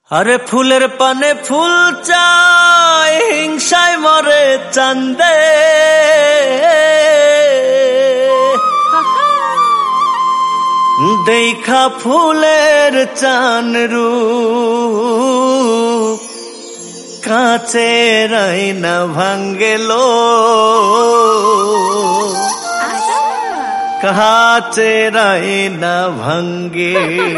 আরে ফুলের পানে ফুল চায়, হিংসায় মরে চান্দে। দেখা ফুলের চান রূপ কাঁচের আয়না ভাঙ্গেলো, কাঁচের আয়না ভাঙ্গে।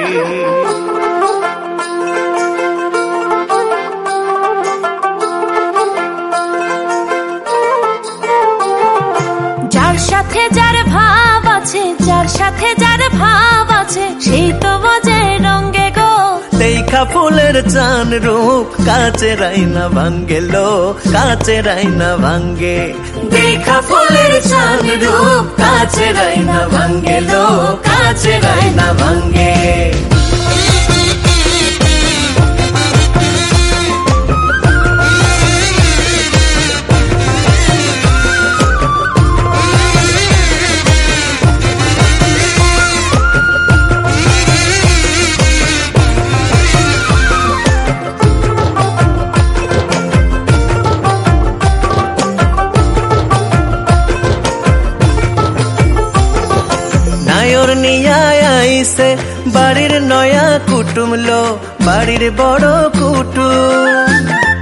যার সাথে যার ভাব আছে, যার সাথে যার ভাব আছে, সেই তো বোঝে রঙ্গে গো। দেখা ফুলের চান রূপ কাঁচের আয়না ভাঙ্গেলো, কাঁচের আয়না ভাঙ্গে। দেখা ফুলের চান রূপ কাঁচের আয়না ভাঙ্গেলো, কাঁচের আয়না ভাঙ্গে। নায়র নিয়া আইছে বাড়ির নয়া কুটুম লো, বাড়ির বড় কুটুম।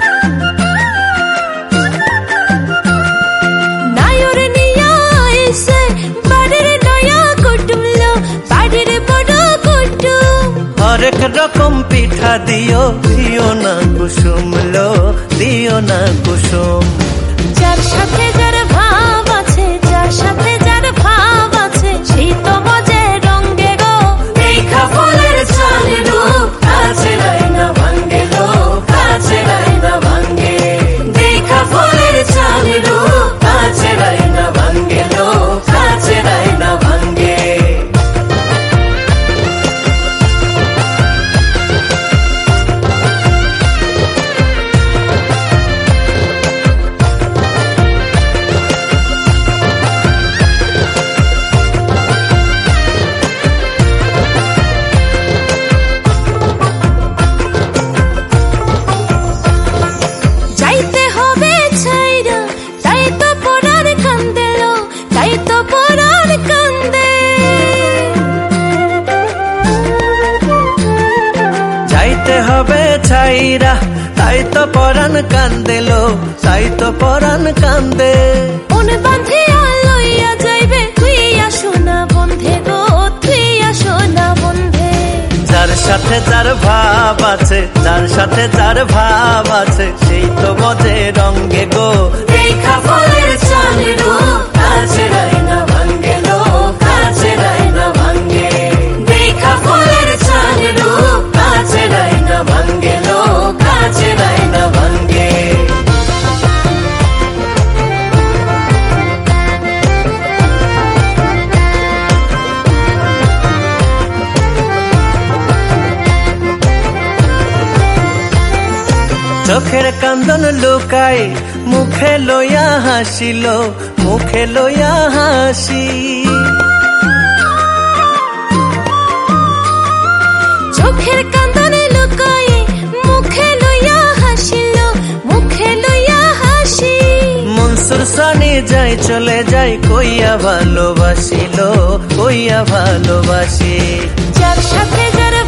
নায়র নিয়া আইছে বাড়ির নয়া কুটুম লো, বাড়ির বড় কুটুম। হরেক রকম পিঠা দিও, দিও না কুসুম লো, দিও না কুসুম। যার সাথে যার ভাব আছে, যার সাথে যার ভাব আছে, সেই তো বোঝে রঙ্গে গো। দেখা ফুলের চান রূপ কাঁচের আয়না ভাঙ্গেলো, কাঁচের আয়না ভাঙ্গে। দেখা ফুলের চান রূপ কাঁচের আয়না ভাঙ্গেলো, কাঁচের আয়না ভাঙ্গে। যাইতে হবে ছাইরা, তাই তো পরার কান্দে লো, তাই তো পরার কান্দে। যাইতে হবে ছাইরা, তাই তো পরাণ কান্দেলো, তাই তো পরাণ কান্দে। মন বাঁধিয়া লইয়া যাইবে, তুইয়া সোনা বন্ধে গো, তুইয়া সোনা বন্ধে। যার সাথে যার ভাব আছে, যার সাথে যার ভাব আছে, সেই তো বোঝে রঙ্গে গো। দেখা ফুলের চান রূপ কাঁচের আয়না ভাঙ্গেলো, কাঁচের আয়না ভাঙ্গে। দেখা ফুলের চান রূপ কাঁচের আয়না ভাঙ্গেলো, কাঁচের আয়না ভাঙ্গে। চোখের কান্দন লুকাই মুখে লইয়া হাসিল, মুখে লইয়া হাসি। চোখের কান্দনে লুকাই মুখে লইয়া হাসিল, মুখে লইয়া হাসি। মনসুর সানি যাই চলে যাই, কইয়া ভালোবাসিল, কইয়া ভালোবাসি। যার সাথে যার